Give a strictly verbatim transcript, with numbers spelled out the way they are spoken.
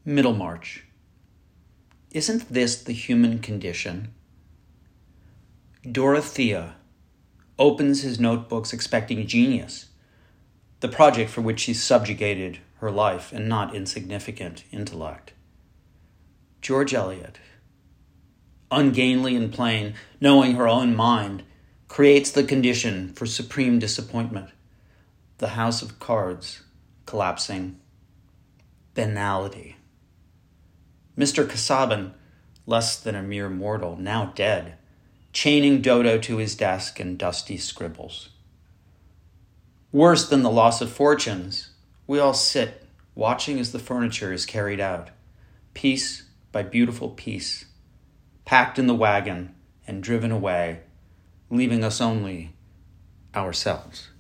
Middlemarch. Isn't this the human condition? Dorothea opens his notebooks expecting genius, the project for which she subjugated her life and not insignificant intellect. George Eliot, ungainly and plain, knowing her own mind, creates the condition for supreme disappointment, the house of cards collapsing. Banality. Mister Casaubon, less than a mere mortal, now dead, chaining Dodo to his desk and dusty scribbles. Worse than the loss of fortunes, we all sit watching as the furniture is carried out, piece by beautiful piece, packed in the wagon and driven away, leaving us only ourselves.